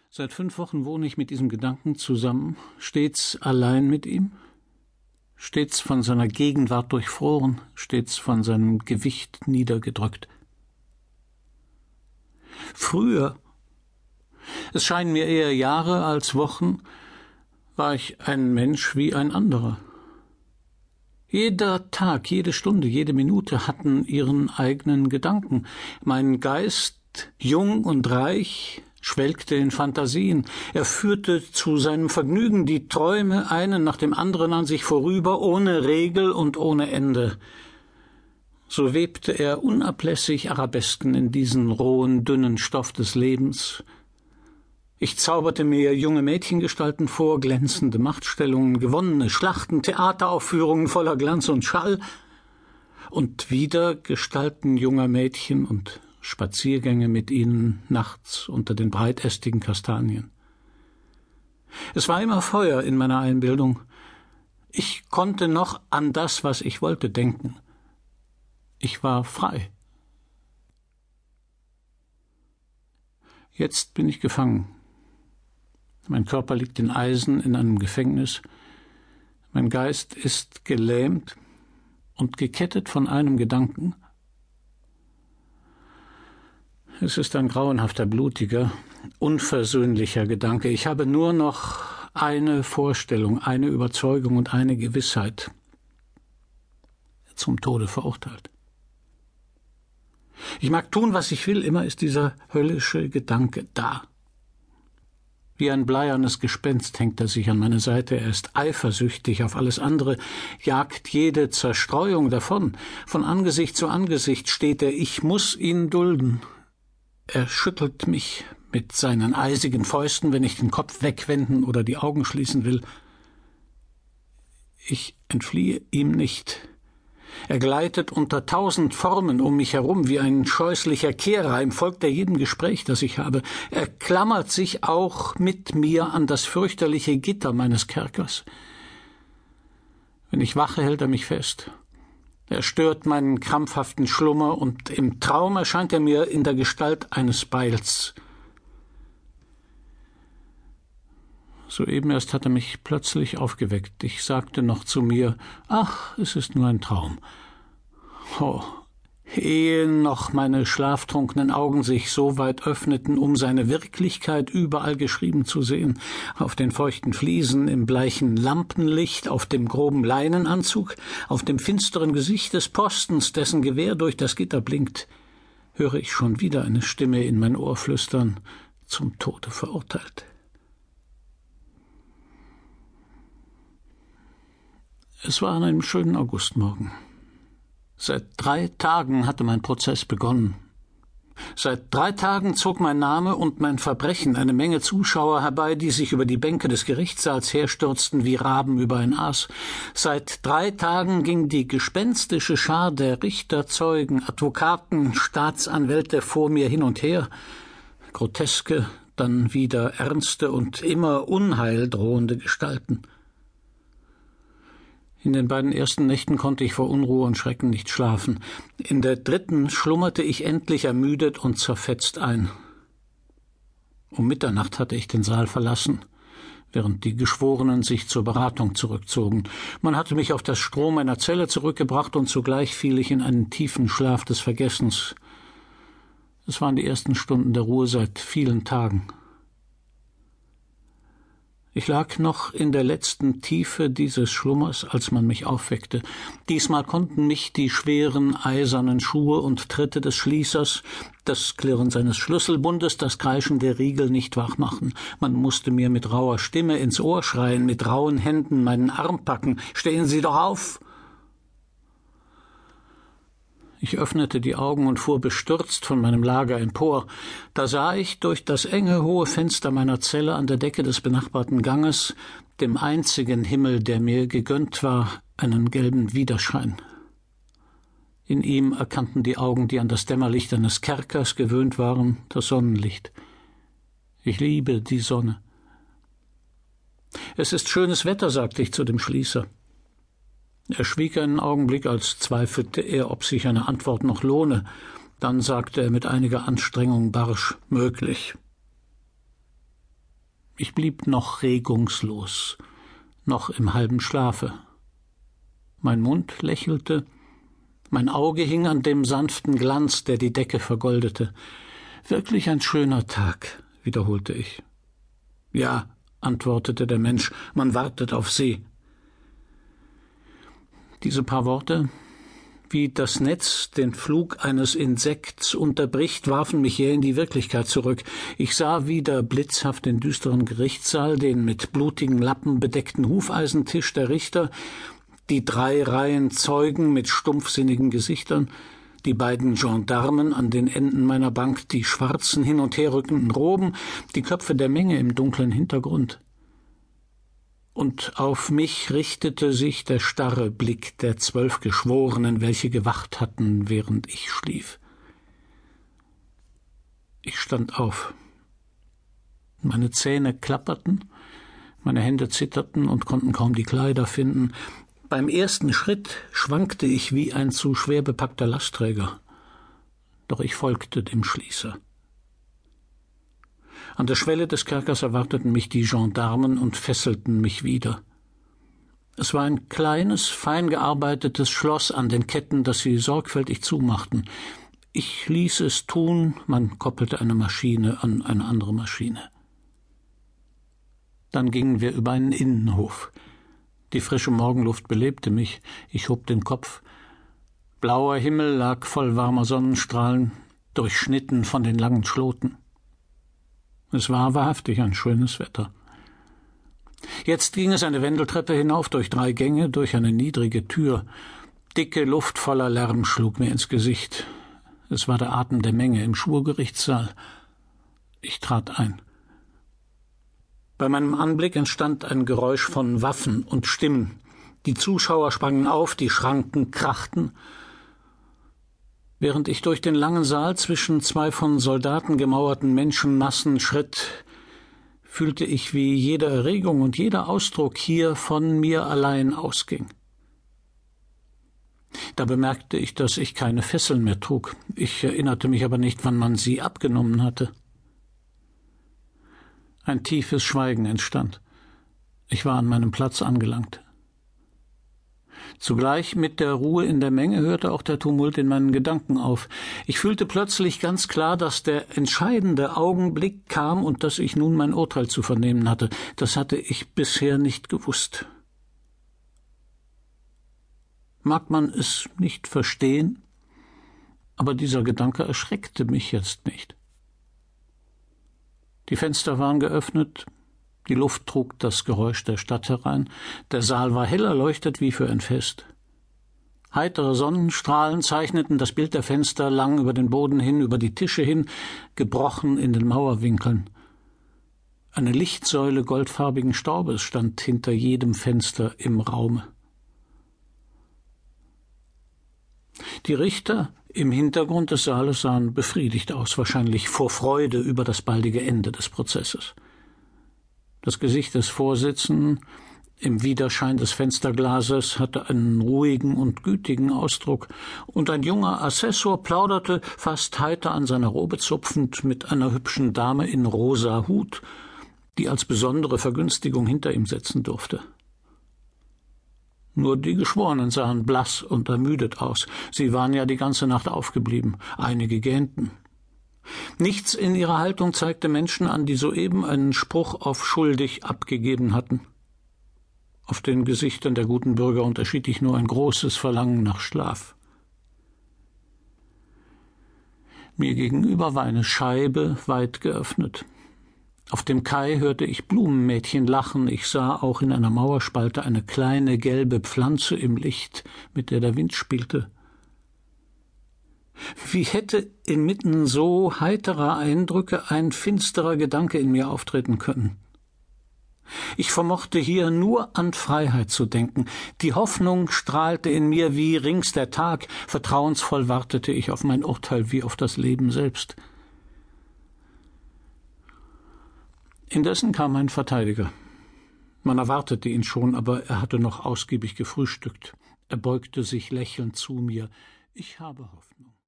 Seit 5 Wochen wohne ich mit diesem Gedanken zusammen, stets allein mit ihm, stets von seiner Gegenwart durchfroren, stets von seinem Gewicht niedergedrückt. Früher, es scheinen mir eher Jahre als Wochen, war ich ein Mensch wie ein anderer. Jeder Tag, jede Stunde, jede Minute hatten ihren eigenen Gedanken. Mein Geist, jung und reich, schwelgte in Fantasien. Er führte zu seinem Vergnügen die Träume einen nach dem anderen an sich vorüber, ohne Regel und ohne Ende. So webte er unablässig Arabesken in diesen rohen, dünnen Stoff des Lebens. Ich zauberte mir junge Mädchengestalten vor, glänzende Machtstellungen, gewonnene Schlachten, Theateraufführungen voller Glanz und Schall und wieder Gestalten junger Mädchen und Spaziergänge mit ihnen nachts unter den breitästigen Kastanien. Es war immer Feuer in meiner Einbildung. Ich konnte noch an das, was ich wollte, denken. Ich war frei. Jetzt bin ich gefangen. Mein Körper liegt in Eisen in einem Gefängnis. Mein Geist ist gelähmt und gekettet von einem Gedanken. Es ist ein grauenhafter, blutiger, unversöhnlicher Gedanke. Ich habe nur noch eine Vorstellung, eine Überzeugung und eine Gewissheit: zum Tode verurteilt. Ich mag tun, was ich will, immer ist dieser höllische Gedanke da. Wie ein bleiernes Gespenst hängt er sich an meine Seite, er ist eifersüchtig auf alles andere, jagt jede Zerstreuung davon. Von Angesicht zu Angesicht steht er, ich muss ihn dulden. Er schüttelt mich mit seinen eisigen Fäusten, wenn ich den Kopf wegwenden oder die Augen schließen will. Ich entfliehe ihm nicht. Er gleitet unter 1000 Formen um mich herum, wie ein scheußlicher Kehrreim, folgt er jedem Gespräch, das ich habe. Er klammert sich auch mit mir an das fürchterliche Gitter meines Kerkers. Wenn ich wache, hält er mich fest. Er stört meinen krampfhaften Schlummer, und im Traum erscheint er mir in der Gestalt eines Beils. Soeben erst hat er mich plötzlich aufgeweckt. Ich sagte noch zu mir, ach, es ist nur ein Traum. Oh, ehe noch meine schlaftrunkenen Augen sich so weit öffneten, um seine Wirklichkeit überall geschrieben zu sehen, auf den feuchten Fliesen, im bleichen Lampenlicht, auf dem groben Leinenanzug, auf dem finsteren Gesicht des Postens, dessen Gewehr durch das Gitter blinkt, höre ich schon wieder eine Stimme in mein Ohr flüstern, zum Tode verurteilt. Es war an einem schönen Augustmorgen. Seit 3 Tagen hatte mein Prozess begonnen. Seit 3 Tagen zog mein Name und mein Verbrechen eine Menge Zuschauer herbei, die sich über die Bänke des Gerichtssaals herstürzten wie Raben über ein Aas. Seit 3 Tagen ging die gespenstische Schar der Richter, Zeugen, Advokaten, Staatsanwälte vor mir hin und her. Groteske, dann wieder ernste und immer unheildrohende Gestalten. In den beiden ersten Nächten konnte ich vor Unruhe und Schrecken nicht schlafen. In der 3. schlummerte ich endlich ermüdet und zerfetzt ein. Um Mitternacht hatte ich den Saal verlassen, während die Geschworenen sich zur Beratung zurückzogen. Man hatte mich auf das Stroh meiner Zelle zurückgebracht, und zugleich fiel ich in einen tiefen Schlaf des Vergessens. Es waren die ersten Stunden der Ruhe seit vielen Tagen. Ich lag noch in der letzten Tiefe dieses Schlummers, als man mich aufweckte. Diesmal konnten mich die schweren, eisernen Schuhe und Tritte des Schließers, das Klirren seines Schlüsselbundes, das Kreischen der Riegel nicht wachmachen. Man musste mir mit rauer Stimme ins Ohr schreien, mit rauen Händen meinen Arm packen. »Stehen Sie doch auf!« Ich öffnete die Augen und fuhr bestürzt von meinem Lager empor. Da sah ich durch das enge, hohe Fenster meiner Zelle an der Decke des benachbarten Ganges, dem einzigen Himmel, der mir gegönnt war, einen gelben Widerschein. In ihm erkannten die Augen, die an das Dämmerlicht eines Kerkers gewöhnt waren, das Sonnenlicht. Ich liebe die Sonne. »Es ist schönes Wetter«, sagte ich zu dem Schließer. Er schwieg einen Augenblick, als zweifelte er, ob sich eine Antwort noch lohne. Dann sagte er mit einiger Anstrengung barsch: »Möglich.« Ich blieb noch regungslos, noch im halben Schlafe. Mein Mund lächelte, mein Auge hing an dem sanften Glanz, der die Decke vergoldete. »Wirklich ein schöner Tag«, wiederholte ich. »Ja«, antwortete der Mensch, »man wartet auf Sie.« Diese paar Worte, wie das Netz den Flug eines Insekts unterbricht, warfen mich jäh in die Wirklichkeit zurück. Ich sah wieder blitzhaft den düsteren Gerichtssaal, den mit blutigen Lappen bedeckten Hufeisentisch der Richter, die 3 Reihen Zeugen mit stumpfsinnigen Gesichtern, die beiden Gendarmen an den Enden meiner Bank, die schwarzen, hin und her rückenden Roben, die Köpfe der Menge im dunklen Hintergrund. Und auf mich richtete sich der starre Blick der 12 Geschworenen, welche gewacht hatten, während ich schlief. Ich stand auf. Meine Zähne klapperten, meine Hände zitterten und konnten kaum die Kleider finden. Beim ersten Schritt schwankte ich wie ein zu schwer bepackter Lastträger. Doch ich folgte dem Schließer. An der Schwelle des Kerkers erwarteten mich die Gendarmen und fesselten mich wieder. Es war ein kleines, fein gearbeitetes Schloss an den Ketten, das sie sorgfältig zumachten. Ich ließ es tun, man koppelte eine Maschine an eine andere Maschine. Dann gingen wir über einen Innenhof. Die frische Morgenluft belebte mich. Ich hob den Kopf. Blauer Himmel lag voll warmer Sonnenstrahlen, durchschnitten von den langen Schloten. Es war wahrhaftig ein schönes Wetter. Jetzt ging es eine Wendeltreppe hinauf, durch 3 Gänge, durch eine niedrige Tür. Dicke Luft voller Lärm schlug mir ins Gesicht. Es war der Atem der Menge im Schwurgerichtssaal. Ich trat ein. Bei meinem Anblick entstand ein Geräusch von Waffen und Stimmen. Die Zuschauer sprangen auf, die Schranken krachten. Während ich durch den langen Saal zwischen 2 von Soldaten gemauerten Menschenmassen schritt, fühlte ich, wie jede Erregung und jeder Ausdruck hier von mir allein ausging. Da bemerkte ich, dass ich keine Fesseln mehr trug. Ich erinnerte mich aber nicht, wann man sie abgenommen hatte. Ein tiefes Schweigen entstand. Ich war an meinem Platz angelangt. Zugleich mit der Ruhe in der Menge hörte auch der Tumult in meinen Gedanken auf. Ich fühlte plötzlich ganz klar, dass der entscheidende Augenblick kam und dass ich nun mein Urteil zu vernehmen hatte. Das hatte ich bisher nicht gewusst. Mag man es nicht verstehen, aber dieser Gedanke erschreckte mich jetzt nicht. Die Fenster waren geöffnet, die Luft trug das Geräusch der Stadt herein, der Saal war hell erleuchtet wie für ein Fest. Heitere Sonnenstrahlen zeichneten das Bild der Fenster lang über den Boden hin, über die Tische hin, gebrochen in den Mauerwinkeln. Eine Lichtsäule goldfarbigen Staubes stand hinter jedem Fenster im Raume. Die Richter im Hintergrund des Saales sahen befriedigt aus, wahrscheinlich vor Freude über das baldige Ende des Prozesses. Das Gesicht des Vorsitzenden im Widerschein des Fensterglases hatte einen ruhigen und gütigen Ausdruck, und ein junger Assessor plauderte, fast heiter an seiner Robe zupfend, mit einer hübschen Dame in rosa Hut, die als besondere Vergünstigung hinter ihm sitzen durfte. Nur die Geschworenen sahen blass und ermüdet aus. Sie waren ja die ganze Nacht aufgeblieben. Einige gähnten. Nichts in ihrer Haltung zeigte Menschen an, die soeben einen Spruch auf schuldig abgegeben hatten. Auf den Gesichtern der guten Bürger unterschied ich nur ein großes Verlangen nach Schlaf. Mir gegenüber war eine Scheibe weit geöffnet. Auf dem Kai hörte ich Blumenmädchen lachen, ich sah auch in einer Mauerspalte eine kleine gelbe Pflanze im Licht, mit der der Wind spielte. Wie hätte inmitten so heiterer Eindrücke ein finsterer Gedanke in mir auftreten können? Ich vermochte hier nur an Freiheit zu denken. Die Hoffnung strahlte in mir wie rings der Tag. Vertrauensvoll wartete ich auf mein Urteil wie auf das Leben selbst. Indessen kam ein Verteidiger. Man erwartete ihn schon, aber er hatte noch ausgiebig gefrühstückt. Er beugte sich lächelnd zu mir. »Ich habe Hoffnung.«